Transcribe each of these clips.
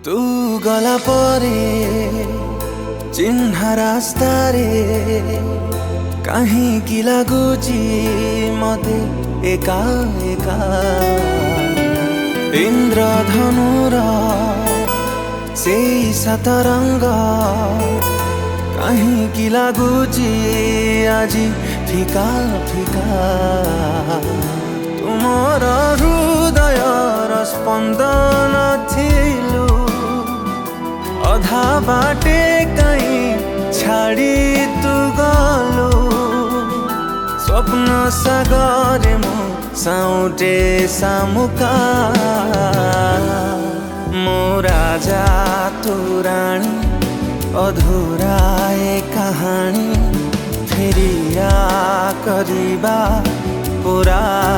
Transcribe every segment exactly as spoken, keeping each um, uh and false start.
तू गला परे चिन्ह रास्तारे काहींकि लाଗୁଛି मते एका एका इंद्रधनुर सेई सतरंग काहींकि लाଗୁଛି आजी फिका फिका तुमर हृदयर स्पंदन थिलु अधा बाटे कहीं छाड़ी तू गलु स्वप्न सागर मो साउटे सामुका मो राजा तू रानी अधूरा ए कहानी फेरिया करिबा पूरा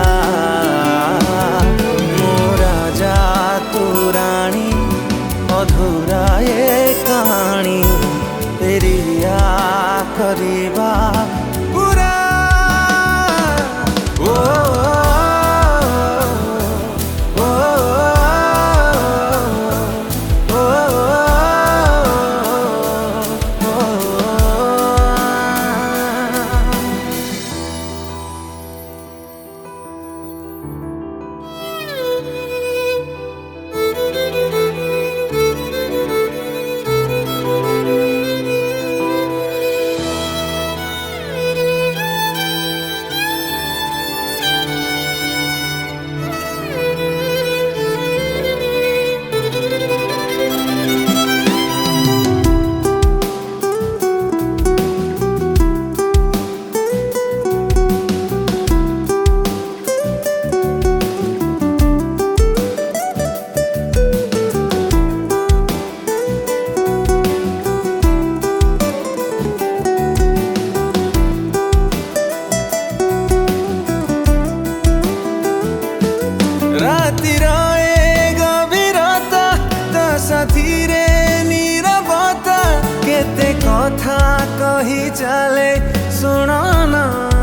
मो राजा तू रानी अधूरा ए कहानी फेरिया करिबा पूरा ओ साथीरे नीरवता केते कथा कही चले सुनना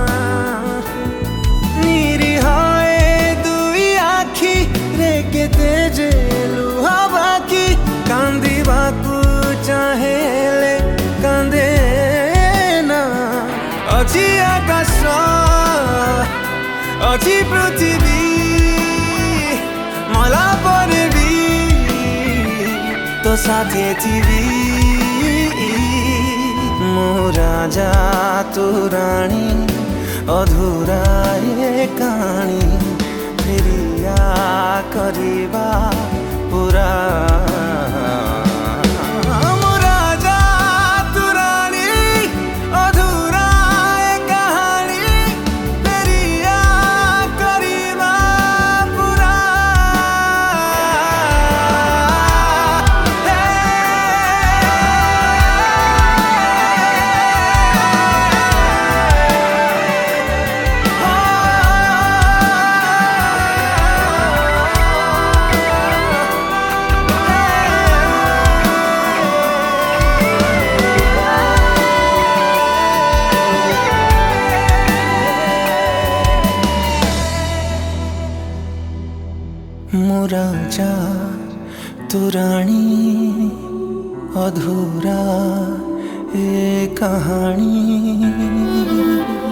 निरीह दुई आखि रे केते जे लुहा बाकी कांदिबाकू चाहेले कांदे ना अछि आकाश अछि पृथ्वी मला पर तो साथे थी मो राजा तू रानी अधूरा ये कहानी फेरिया करिबा पूरा मो राजा तू रानी अधूरा ए कहानी।